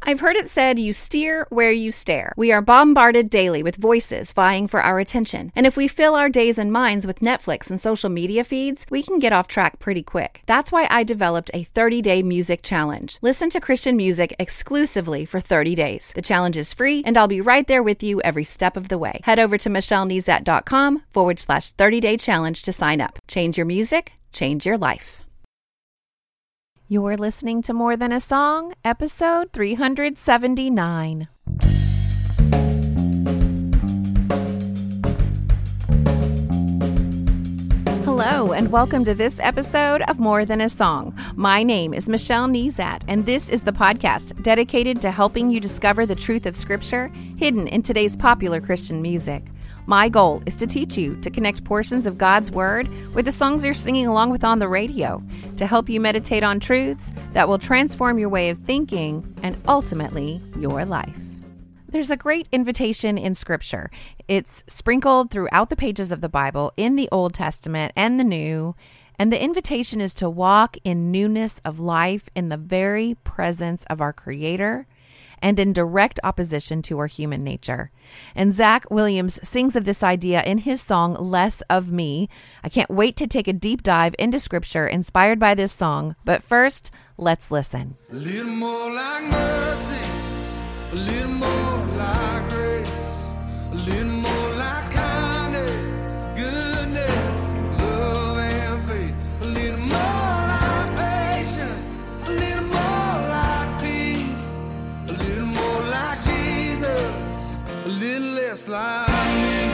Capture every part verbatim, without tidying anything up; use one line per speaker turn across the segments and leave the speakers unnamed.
I've heard it said you steer where you stare. We are bombarded daily with voices vying for our attention. And if we fill our days and minds with Netflix and social media feeds, we can get off track pretty quick. That's why I developed a thirty-day music challenge. Listen to Christian music exclusively for thirty days. The challenge is free, and I'll be right there with you every step of the way. Head over to michellenezat.com forward slash 30-day challenge to sign up. Change your music, change your life. You're listening to More Than a Song, episode three hundred seventy-nine. Hello, and welcome to this episode of More Than a Song. My name is Michelle Nezat, and this is the podcast dedicated to helping you discover the truth of Scripture hidden in today's popular Christian music. My goal is to teach you to connect portions of God's Word with the songs you're singing along with on the radio, to help you meditate on truths that will transform your way of thinking and ultimately your life. There's a great invitation in Scripture. It's sprinkled throughout the pages of the Bible in the Old Testament and the New, and the invitation is to walk in newness of life in the very presence of our Creator and in direct opposition to our human nature. And Zach Williams sings of this idea in his song, Less of Me. I can't wait to take a deep dive into Scripture inspired by this song, but first, let's listen.
A little more like mercy, a little more like grace, a little more like kindness, goodness, love and faith, a little more like patience, a little more like peace, a little more like Jesus, a little less like me.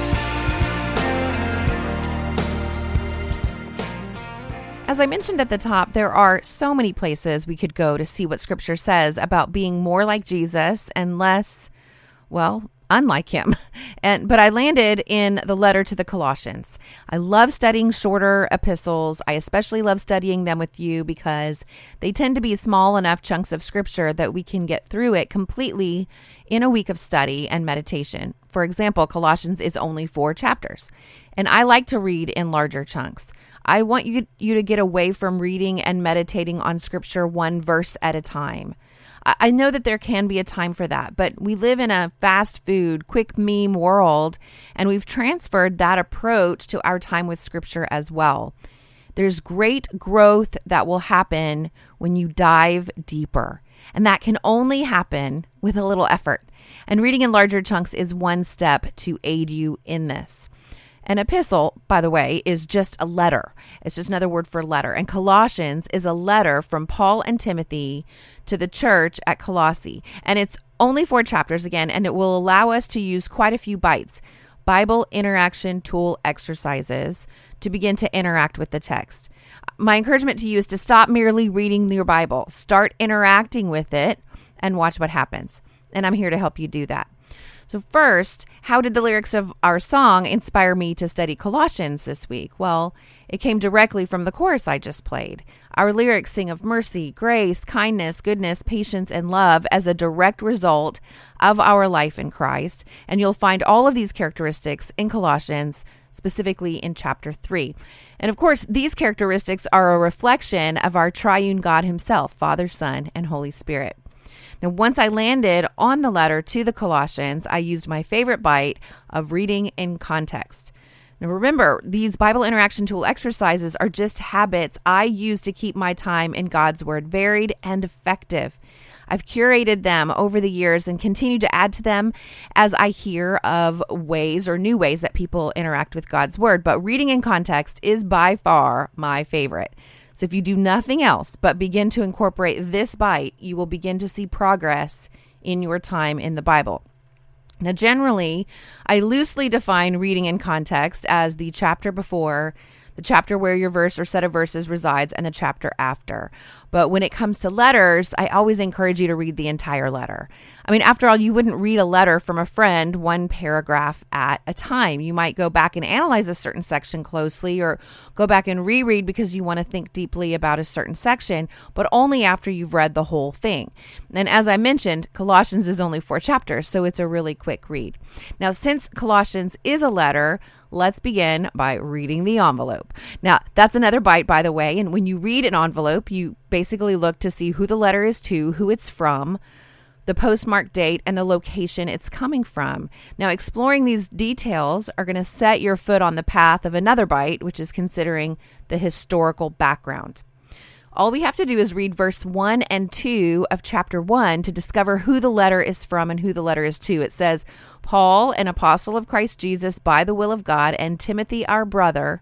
As I mentioned at the top, there are so many places we could go to see what Scripture says about being more like Jesus and less, well, unlike him. And but I landed in the letter to the Colossians. I love studying shorter epistles. I especially love studying them with you because they tend to be small enough chunks of Scripture that we can get through it completely in a week of study and meditation. For example, Colossians is only four chapters, and I like to read in larger chunks. I want you, you to get away from reading and meditating on Scripture one verse at a time. I, I know that there can be a time for that, but we live in a fast food, quick meme world, and we've transferred that approach to our time with Scripture as well. There's great growth that will happen when you dive deeper, and that can only happen with a little effort. And reading in larger chunks is one step to aid you in this. An epistle, by the way, is just a letter. It's just another word for letter. And Colossians is a letter from Paul and Timothy to the church at Colossae. And it's only four chapters again, and it will allow us to use quite a few bites, Bible interaction tool exercises, to begin to interact with the text. My encouragement to you is to stop merely reading your Bible. Start interacting with it and watch what happens. And I'm here to help you do that. So first, how did the lyrics of our song inspire me to study Colossians this week? Well, it came directly from the chorus I just played. Our lyrics sing of mercy, grace, kindness, goodness, patience, and love as a direct result of our life in Christ. And you'll find all of these characteristics in Colossians, specifically in chapter three. And of course, these characteristics are a reflection of our triune God himself, Father, Son, and Holy Spirit. Now, once I landed on the letter to the Colossians, I used my favorite bite of reading in context. Now, remember, these Bible interaction tool exercises are just habits I use to keep my time in God's Word varied and effective. I've curated them over the years and continue to add to them as I hear of ways or new ways that people interact with God's Word. But reading in context is by far my favorite. So if you do nothing else but begin to incorporate this bite, you will begin to see progress in your time in the Bible. Now, generally, I loosely define reading in context as the chapter before, the chapter where your verse or set of verses resides, and the chapter after. But when it comes to letters, I always encourage you to read the entire letter. I mean, after all, you wouldn't read a letter from a friend one paragraph at a time. You might go back and analyze a certain section closely or go back and reread because you want to think deeply about a certain section, but only after you've read the whole thing. And as I mentioned, Colossians is only four chapters, so it's a really quick read. Now, since Colossians is a letter, let's begin by reading the envelope. Now, that's another bite, by the way. And when you read an envelope, you basically look to see who the letter is to, who it's from, the postmark date, and the location it's coming from. Now, exploring these details are going to set your foot on the path of another bite, which is considering the historical background. All we have to do is read verse one and two of chapter one to discover who the letter is from and who the letter is to. It says, Paul, an apostle of Christ Jesus by the will of God, and Timothy, our brother,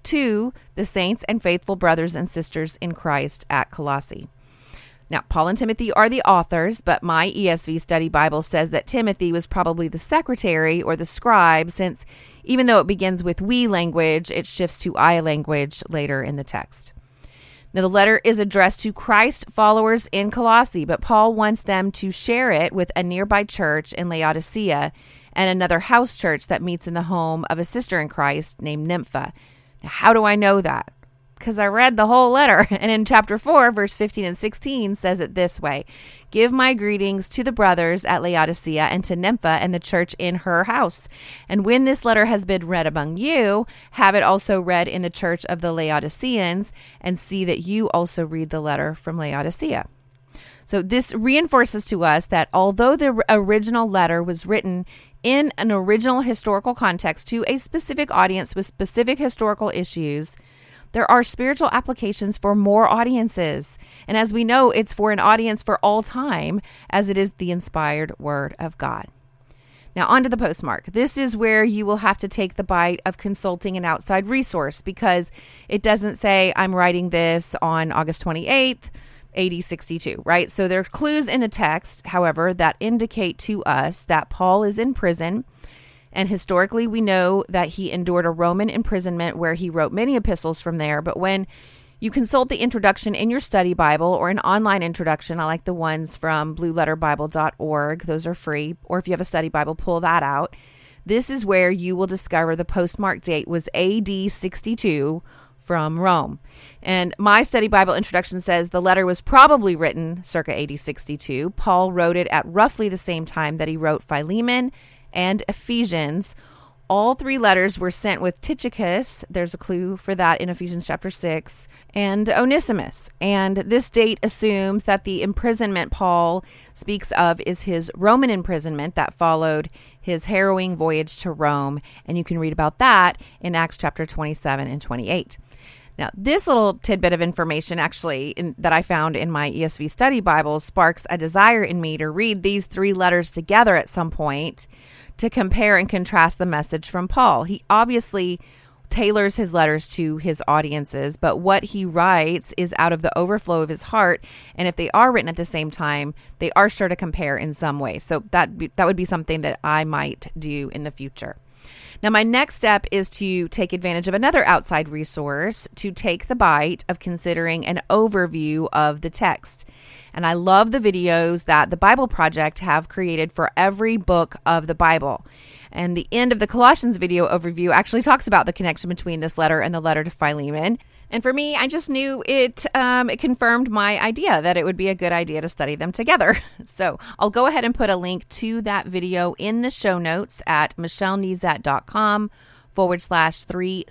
to the saints and faithful brothers and sisters in Christ at Colossae. Now, Paul and Timothy are the authors, but my E S V Study Bible says that Timothy was probably the secretary or the scribe, since even though it begins with we language, it shifts to I language later in the text. Now, the letter is addressed to Christ followers in Colossae, but Paul wants them to share it with a nearby church in Laodicea and another house church that meets in the home of a sister in Christ named Nympha. Now, how do I know that? Because I read the whole letter. And in chapter four, verse fifteen and sixteen says it this way: Give my greetings to the brothers at Laodicea and to Nympha and the church in her house. And when this letter has been read among you, have it also read in the church of the Laodiceans, and see that you also read the letter from Laodicea. So this reinforces to us that although the original letter was written in an original historical context to a specific audience with specific historical issues, there are spiritual applications for more audiences. And as we know, it's for an audience for all time, as it is the inspired word of God. Now, on to the postmark. This is where you will have to take the bite of consulting an outside resource, because it doesn't say I'm writing this on August twenty-eighth, A D sixty-two, right? So there are clues in the text, however, that indicate to us that Paul is in prison. And historically, we know that he endured a Roman imprisonment where he wrote many epistles from there. But when you consult the introduction in your study Bible or an online introduction, I like the ones from blue letter bible dot org. Those are free. Or if you have a study Bible, pull that out. This is where you will discover the postmark date was A D sixty-two from Rome. And my study Bible introduction says the letter was probably written circa A D sixty-two. Paul wrote it at roughly the same time that he wrote Philemon and Ephesians. All three letters were sent with Tychicus. There's a clue for that in Ephesians chapter six, and Onesimus. And this date assumes that the imprisonment Paul speaks of is his Roman imprisonment that followed his harrowing voyage to Rome. And you can read about that in Acts chapter twenty-seven and twenty-eight. Now, this little tidbit of information actually in, that I found in my E S V Study Bible sparks a desire in me to read these three letters together at some point to compare and contrast the message from Paul. He obviously tailors his letters to his audiences, but what he writes is out of the overflow of his heart. And if they are written at the same time, they are sure to compare in some way. So that be, that would be something that I might do in the future. Now, my next step is to take advantage of another outside resource to take the bite of considering an overview of the text. And I love the videos that the Bible Project have created for every book of the Bible. And the end of the Colossians video overview actually talks about the connection between this letter and the letter to Philemon. And for me, I just knew it, um, it confirmed my idea that it would be a good idea to study them together. So I'll go ahead and put a link to that video in the show notes at michellenezat.com forward slash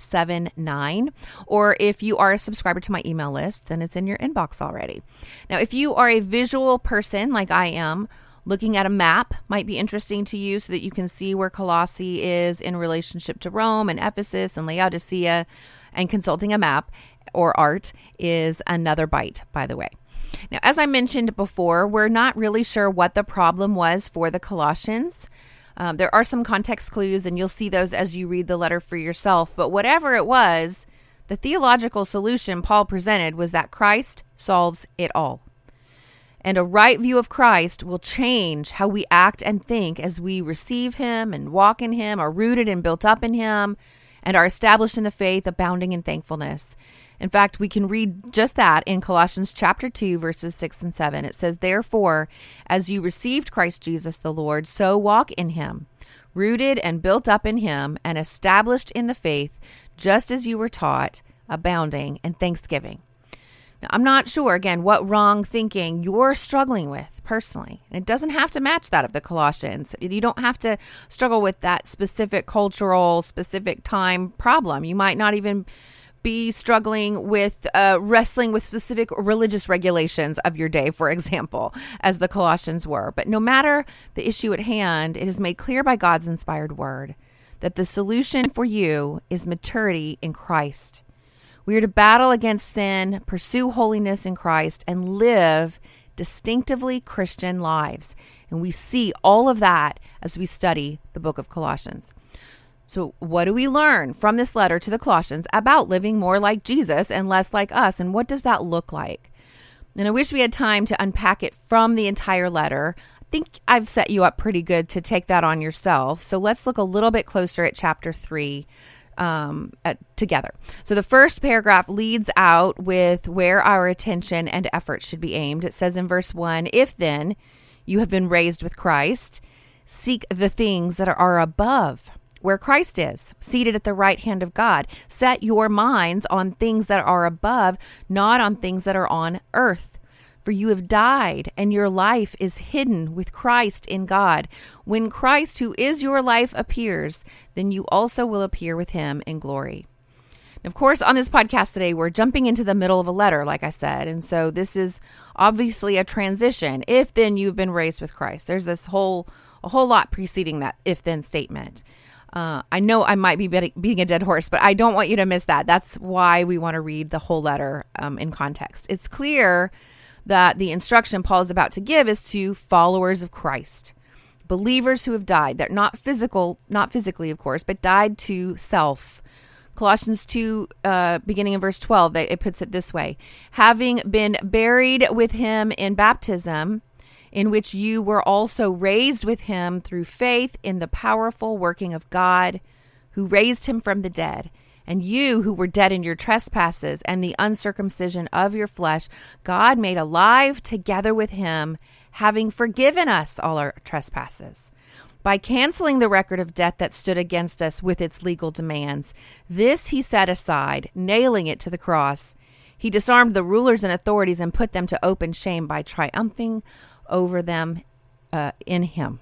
379. Or if you are a subscriber to my email list, then it's in your inbox already. Now, if you are a visual person like I am, looking at a map might be interesting to you so that you can see where Colossae is in relationship to Rome and Ephesus and Laodicea, and consulting a map or art is another bite, by the way. Now, as I mentioned before, we're not really sure what the problem was for the Colossians. Um, there are some context clues, and you'll see those as you read the letter for yourself. But whatever it was, the theological solution Paul presented was that Christ solves it all. And a right view of Christ will change how we act and think as we receive him and walk in him, are rooted and built up in him, and are established in the faith, abounding in thankfulness. In fact, we can read just that in Colossians chapter two, verses six and seven. It says, "Therefore, as you received Christ Jesus the Lord, so walk in him, rooted and built up in him, and established in the faith, just as you were taught, abounding in thanksgiving." Now, I'm not sure, again, what wrong thinking you're struggling with personally. And it doesn't have to match that of the Colossians. You don't have to struggle with that specific cultural, specific time problem. You might not even be struggling with uh, wrestling with specific religious regulations of your day, for example, as the Colossians were. But no matter the issue at hand, it is made clear by God's inspired word that the solution for you is maturity in Christ. We are to battle against sin, pursue holiness in Christ, and live distinctively Christian lives. And we see all of that as we study the book of Colossians. So what do we learn from this letter to the Colossians about living more like Jesus and less like us? And what does that look like? And I wish we had time to unpack it from the entire letter. I think I've set you up pretty good to take that on yourself. So let's look a little bit closer at chapter three um, at, together. So the first paragraph leads out with where our attention and effort should be aimed. It says in verse one, if then you have been raised with Christ, seek the things that are above, where Christ is, seated at the right hand of God. Set your minds on things that are above, not on things that are on earth. For you have died, and your life is hidden with Christ in God. When Christ, who is your life, appears, then you also will appear with him in glory. And of course, on this podcast today, we're jumping into the middle of a letter, like I said. And so this is obviously a transition. If then you've been raised with Christ. There's this whole, a whole lot preceding that if then statement. Uh, I know I might be beating a dead horse, but I don't want you to miss that. That's why we want to read the whole letter um, in context. It's clear that the instruction Paul is about to give is to followers of Christ, believers who have died. They're not physical, not physically, of course, but died to self. Colossians two, uh, beginning in verse twelve, they, it puts it this way: having been buried with him in baptism, in which you were also raised with him through faith in the powerful working of God, who raised him from the dead. And you who were dead in your trespasses and the uncircumcision of your flesh, God made alive together with him, having forgiven us all our trespasses, by canceling the record of debt that stood against us with its legal demands. This he set aside, nailing it to the cross. He disarmed the rulers and authorities and put them to open shame by triumphing over them uh, in him.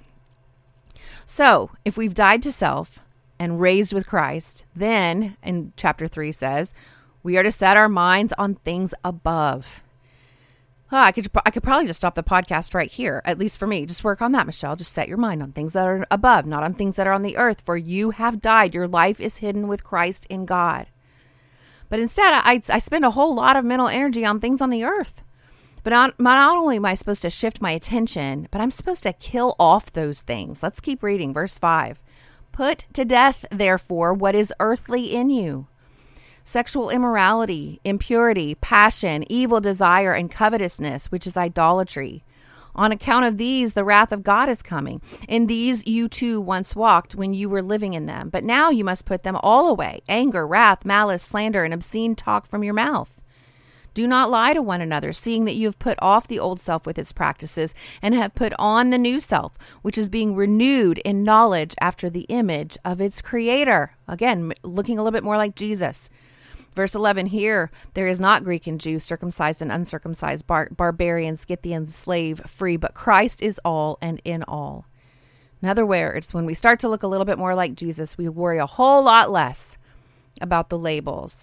So, if we've died to self and raised with Christ, then, and chapter three says, we are to set our minds on things above. Oh, I could I could probably just stop the podcast right here, at least for me. Just work on that, Michelle. Just set your mind on things that are above, not on things that are on the earth. For you have died. Your life is hidden with Christ in God. But instead, I, I spend a whole lot of mental energy on things on the earth. But not, not only am I supposed to shift my attention, but I'm supposed to kill off those things. Let's keep reading. Verse five. Put to death, therefore, what is earthly in you: sexual immorality, impurity, passion, evil desire, and covetousness, which is idolatry. On account of these, the wrath of God is coming. In these you too once walked when you were living in them. But now you must put them all away: anger, wrath, malice, slander, and obscene talk from your mouth. Do not lie to one another, seeing that you have put off the old self with its practices and have put on the new self, which is being renewed in knowledge after the image of its creator. Again, looking a little bit more like Jesus. Verse eleven here, there is not Greek and Jew, circumcised and uncircumcised, bar- barbarian, Scythian, slave, free, but Christ is all and in all. In other words, when we start to look a little bit more like Jesus, we worry a whole lot less about the labels.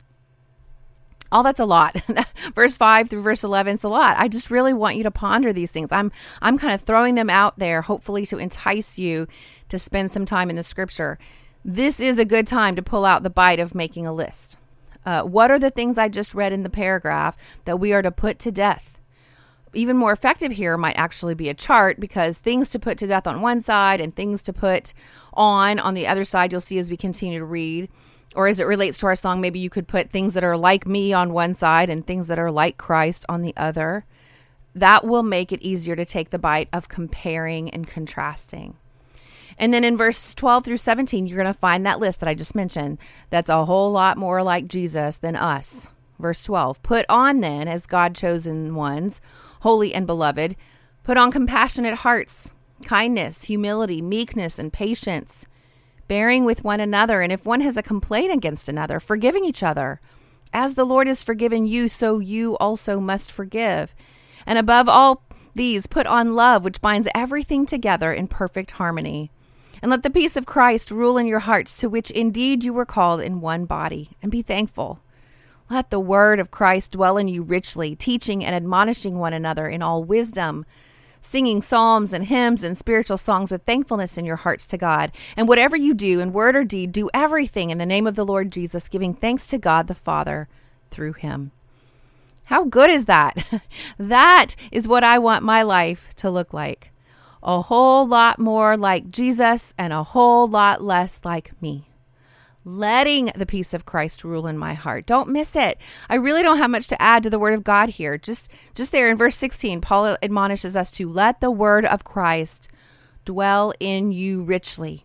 All that's a lot. Verse five through verse eleven, it's a lot. I just really want you to ponder these things. I'm I'm kind of throwing them out there, hopefully to entice you to spend some time in the scripture. This is a good time to pull out the bite of making a list. Uh, what are the things I just read in the paragraph that we are to put to death? Even more effective here might actually be a chart, because things to put to death on one side and things to put on on the other side, you'll see as we continue to read. Or as it relates to our song, maybe you could put things that are like me on one side and things that are like Christ on the other. That will make it easier to take the bite of comparing and contrasting. And then in verse twelve through seventeen, you're going to find that list that I just mentioned. That's a whole lot more like Jesus than us. Verse twelve, put on then, as God-chosen ones, holy and beloved, put on compassionate hearts, kindness, humility, meekness, and patience, bearing with one another, and if one has a complaint against another, forgiving each other. As the Lord has forgiven you, so you also must forgive. And above all these, put on love, which binds everything together in perfect harmony. And let the peace of Christ rule in your hearts, to which indeed you were called in one body. And be thankful. Let the word of Christ dwell in you richly, teaching and admonishing one another in all wisdom, singing psalms and hymns and spiritual songs with thankfulness in your hearts to God. And whatever you do in word or deed, do everything in the name of the Lord Jesus, giving thanks to God the Father through him. How good is that? That is what I want my life to look like. A whole lot more like Jesus and a whole lot less like me. Letting the peace of Christ rule in my heart. Don't miss it. I really don't have much to add to the word of God here. Just, just there in verse sixteen, Paul admonishes us to let the word of Christ dwell in you richly.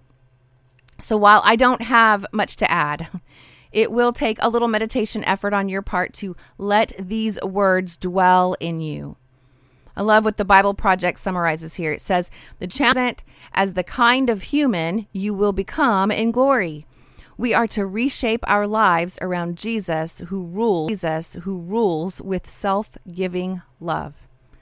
So while I don't have much to add, it will take a little meditation effort on your part to let these words dwell in you. I love what the Bible Project summarizes here. It says, the challenge as the kind of human you will become in glory. We are to reshape our lives around Jesus who rules, Jesus who rules with self-giving love.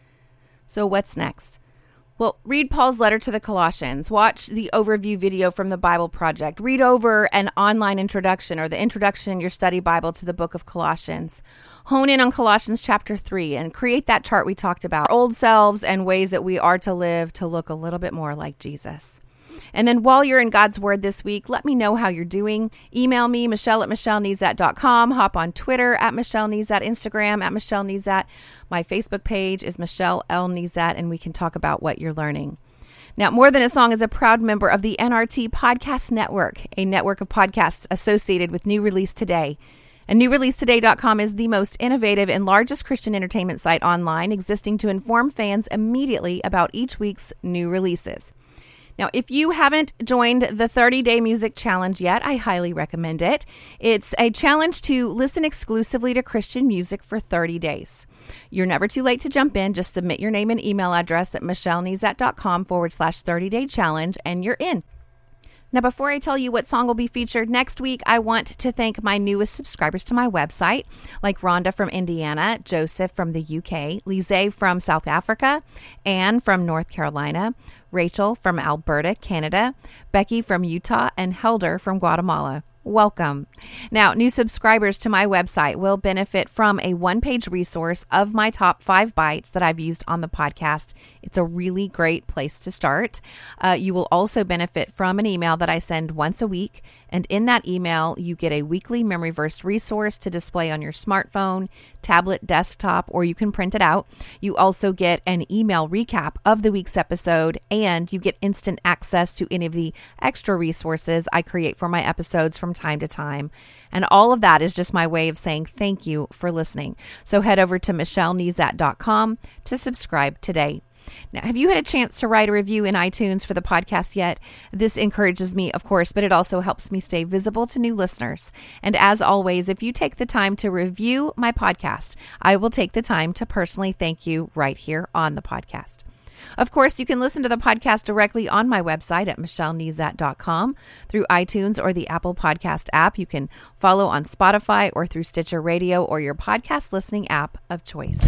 So what's next? Well, read Paul's letter to the Colossians. Watch the overview video from the Bible Project. Read over an online introduction or the introduction in your study Bible to the book of Colossians. Hone in on Colossians chapter three and create that chart we talked about. Our old selves and ways that we are to live to look a little bit more like Jesus. And then while you're in God's Word this week, let me know how you're doing. Email me, Michelle at Michelle Nezat dot com. Hop on Twitter at Michelle Nezat, Instagram at Michelle Nezat. My Facebook page is Michelle L. Nezat, and we can talk about what you're learning. Now, More Than a Song is a proud member of the N R T Podcast Network, a network of podcasts associated with New Release Today. And new release today dot com is the most innovative and largest Christian entertainment site online, existing to inform fans immediately about each week's new releases. Now, if you haven't joined the thirty-day music challenge yet, I highly recommend it. It's a challenge to listen exclusively to Christian music for thirty days. You're never too late to jump in. Just submit your name and email address at michellenezat.com forward slash 30-day challenge, and you're in. Now, before I tell you what song will be featured next week, I want to thank my newest subscribers to my website, like Rhonda from Indiana, Joseph from the U K, Lise from South Africa, Anne from North Carolina, Rachel from Alberta, Canada, Becky from Utah, and Helder from Guatemala. Welcome. Now, new subscribers to my website will benefit from a one-page resource of my top five bites that I've used on the podcast. It's a really great place to start. Uh, you will also benefit from an email that I send once a week. And in that email, you get a weekly memory verse resource to display on your smartphone, tablet, desktop, or you can print it out. You also get an email recap of the week's episode, and you get instant access to any of the extra resources I create for my episodes from time to time. And all of that is just my way of saying thank you for listening. So head over to michelle nezat dot com to subscribe today. Now, have you had a chance to write a review in iTunes for the podcast yet? This encourages me, of course, but it also helps me stay visible to new listeners. And as always, if you take the time to review my podcast, I will take the time to personally thank you right here on the podcast. Of course, you can listen to the podcast directly on my website at michelle nezat dot com through iTunes or the Apple Podcast app. You can follow on Spotify or through Stitcher Radio or your podcast listening app of choice.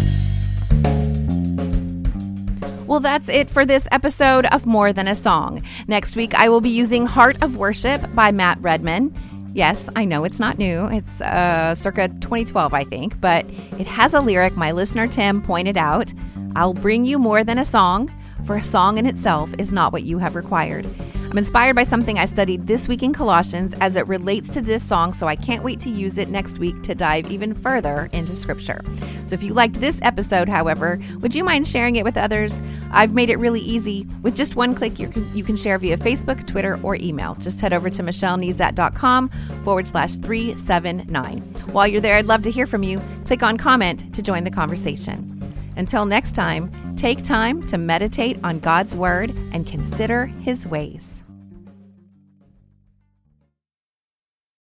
Well, that's it for this episode of More Than a Song. Next week, I will be using Heart of Worship by Matt Redman. Yes, I know it's not new. It's uh, circa twenty twelve, I think, but it has a lyric my listener Tim pointed out. I'll bring you more than a song, for a song in itself is not what you have required. I'm inspired by something I studied this week in Colossians as it relates to this song, so I can't wait to use it next week to dive even further into Scripture. So if you liked this episode, however, would you mind sharing it with others? I've made it really easy. With just one click, you can, you can share via Facebook, Twitter, or email. Just head over to michellenezat.com forward slash 379. While you're there, I'd love to hear from you. Click on comment to join the conversation. Until next time, take time to meditate on God's Word and consider His ways.